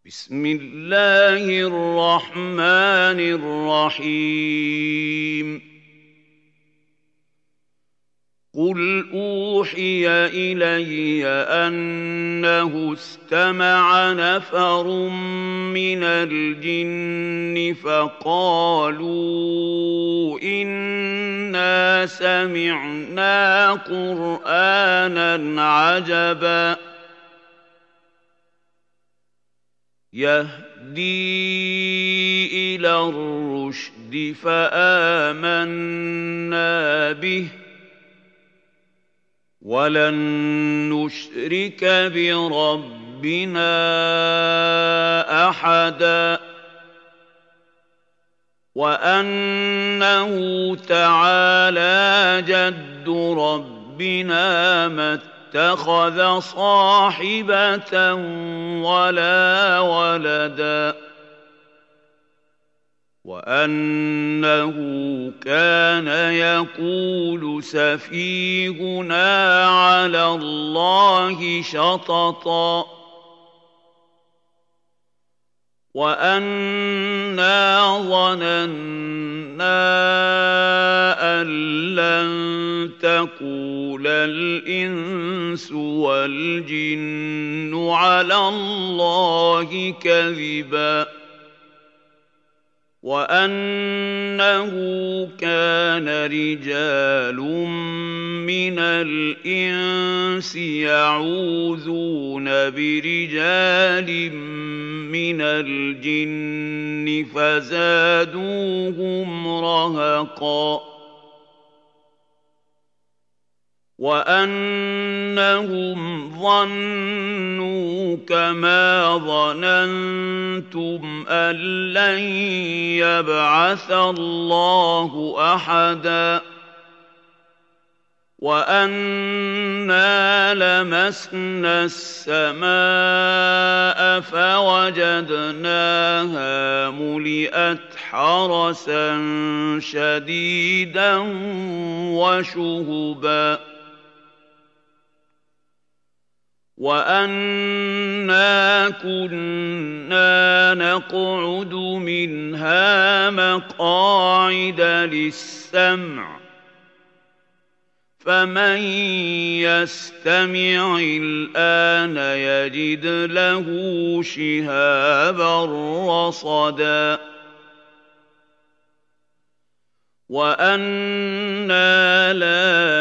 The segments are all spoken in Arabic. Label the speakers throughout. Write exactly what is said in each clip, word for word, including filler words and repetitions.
Speaker 1: بسم الله الرحمن الرحيم قل أوحي إلي أنه استمع نفر من الجن فقالوا إنا سمعنا قرآنا عجبا يهدي إلى الرشد فآمنا به ولن نشرك بربنا أحدا وأنه تعالى جد ربنا ما اتخذ صاحبة ولا ولدا وأنه كان يقول سفيهنا على الله شططا وأنا ظننا أن لن تقول الإنس والجن على الله كذبا وأنه كان رجال من الإنس يعوذون برجال من الجن فزادوهم رهقا وأنهم ظنوا كما ظننتم أن لن يبعث الله أحدا وأنا لمسنا السماء فوجدناها ملئت حرسا شديدا وشهبا وأنا كنا نقعد منها مقاعد للسمع فمن يستمع الآن يجد له شهابا رصدا وأنا لا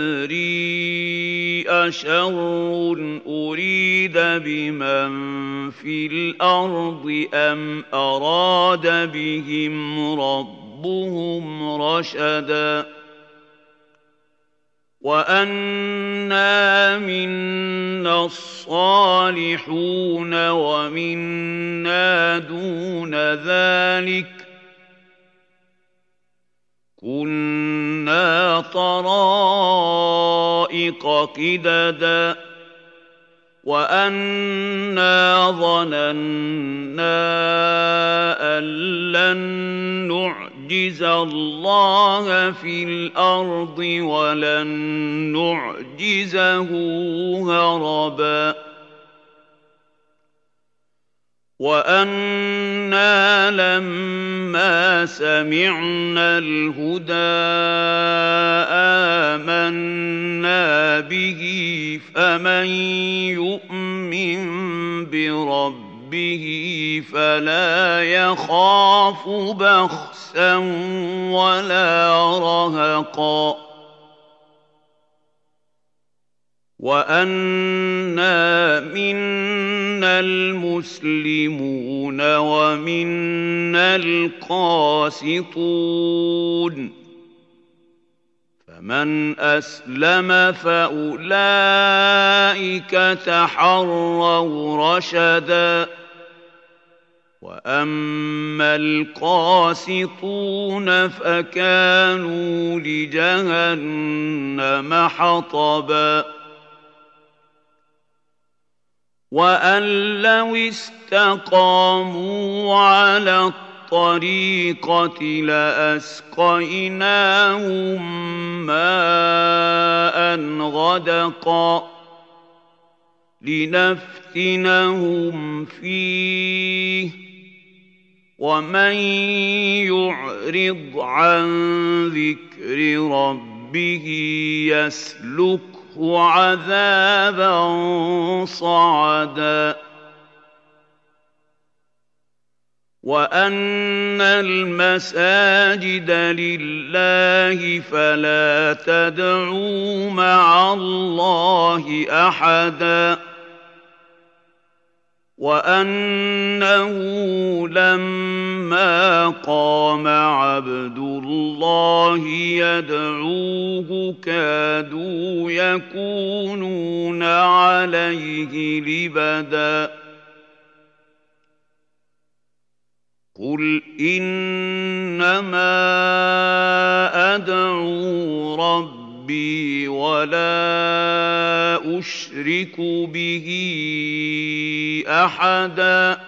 Speaker 1: ندري أشر أريد بمن في الأرض أم أراد بهم ربهم رشدا وأنا منا الصالحون ومنا دون ذلك كنا طرائق قددا وأنا ظننا أن لن نعجز الله في الأرض ولن نعجزه هربا وأنا لما سمعنا الهدى آمنا به فمن يؤمن بربه فلا يخاف بخسا ولا رهقا وأنا منا المسلمون ومنا القاسطون فمن أسلم فأولئك تحروا رشدا وأما القاسطون فكانوا لجهنم حطبا وأن لو استقاموا على الطريقة لأسقيناهم ماء غدقا لنفتنهم فيه ومن يعرض عن ذكر ربه يسلكه عذابا صعدا وأن المساجد لله فلا تدعوا مع الله أحدا وأنه لما قام عبد الله يدعوه كادوا يكونون عليه لبدا قل إنما أدعو ربي ولا أشرك به أحدا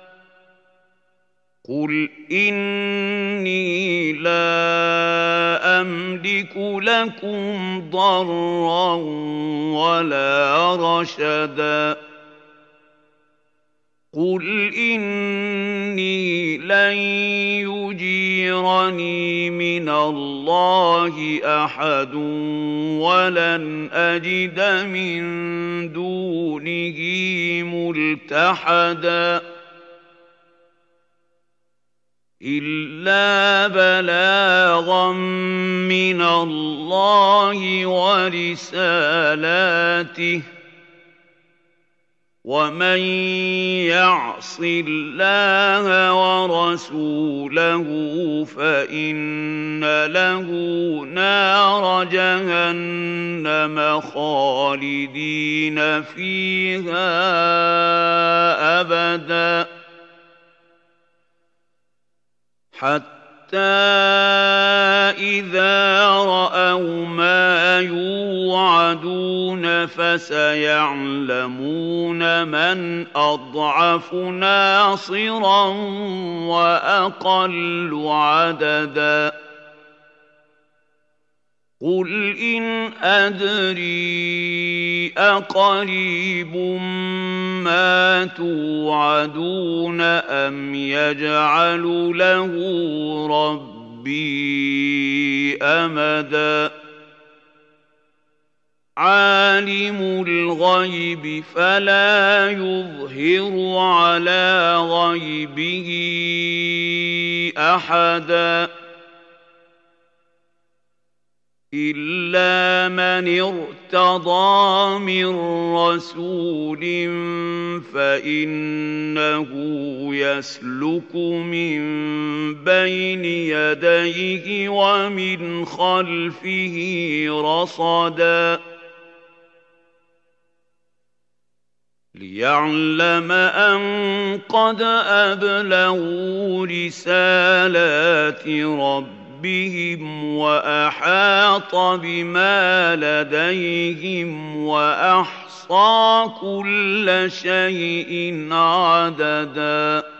Speaker 1: قل إني لا أملك لكم ضرا ولا رشدا قل إني لن يجيرني من الله أحد ولن أجد من دونه ملتحدا إلا بلاغا من الله ورسالاته ومن يعص الله ورسوله فإن له نار جهنم خالدين فيها أبدا حتى إذا رأوا ما يوعدون فسيعلمون من أضعف ناصرا وأقل عددا قل إن أدري أقريب ما توعدون أم يجعل له ربي أمدا عالم الغيب فلا يظهر على غيبه أحدا إلا من ارتضى من رسول فإنه يسلك من بين يديه ومن خلفه رصدا ليعلم أن قد أبلغوا رسالات ربهم بهم وأحاط بما لديهم وأحصى كل شيء عددا